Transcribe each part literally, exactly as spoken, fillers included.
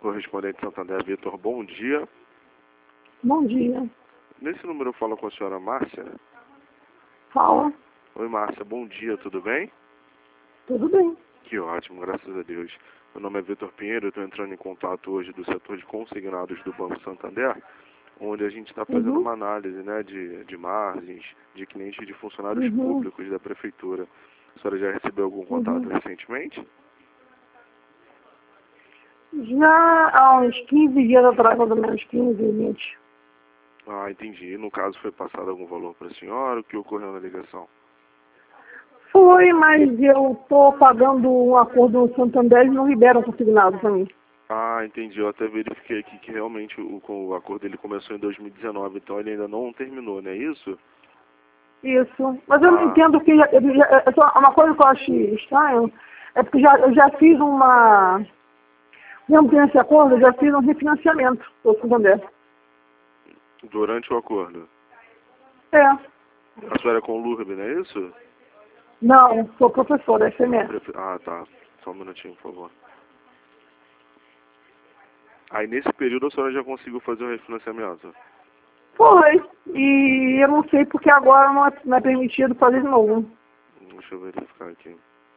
Correspondente Santander, Vitor, bom dia. Bom dia. Nesse número eu falo com a senhora Márcia. Fala. Oi, Márcia, bom dia, tudo bem? Tudo bem. Que ótimo, graças a Deus. Meu nome é Vitor Pinheiro, eu estou entrando em contato hoje do setor de consignados do Banco Santander, onde a gente está fazendo Uhum. uma análise, né, de, de margens, de clientes e de funcionários Uhum. públicos da Prefeitura. A senhora já recebeu algum contato Uhum. recentemente? Já há uns quinze dias atrás, mais ou menos quinze, vinte. Ah, entendi. No caso, foi passado algum valor para a senhora? O que ocorreu na ligação? Foi, mas eu estou pagando um acordo no Santander e não liberam consignado para mim. Ah, entendi. Eu até verifiquei aqui que realmente o, com o acordo ele começou em dois mil e dezenove, então ele ainda não terminou, não é isso? Isso. Mas eu não Ah, entendo que... Já, eu já- é só uma coisa que eu acho estranho é porque já, eu já fiz uma... Mesmo tendo esse acordo, eu já fiz um refinanciamento do Santander. durante o acordo. É. A senhora é com o Lourdes, não é isso? Não, sou professora, F M S. Prefe- Ah, tá. Só um minutinho, por favor. Aí nesse período a senhora já conseguiu fazer o refinanciamento? Foi. E eu não sei porque agora não é, não é permitido fazer de novo. Deixa eu verificar aqui.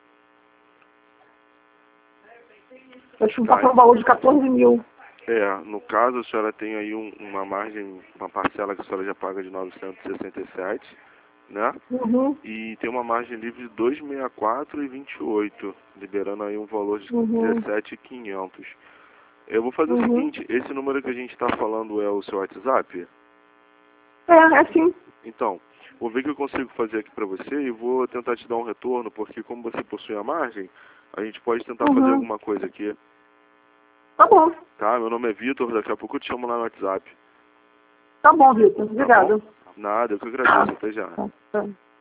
Acho que Tá. passou um valor de quatorze mil. É, no caso a senhora tem aí um- uma margem, uma parcela que a senhora já paga de novecentos e sessenta e sete, né? Uhum, E tem uma margem livre de duzentos e sessenta e quatro e vinte e oito, liberando aí um valor de uhum, dezessete mil e quinhentos. Eu vou fazer o uhum. seguinte, esse número que a gente está falando é o seu WhatsApp? É, é sim. Então, vou ver o que eu consigo fazer aqui para você e vou tentar te dar um retorno, porque como você possui a margem, a gente pode tentar fazer Uhum. alguma coisa aqui, Tá bom. tá? Meu nome é Vitor, daqui a pouco eu te chamo lá no WhatsApp, Tá bom, Vitor. tá bom? Obrigada. Nada, eu que agradeço, até já. Tá, tá.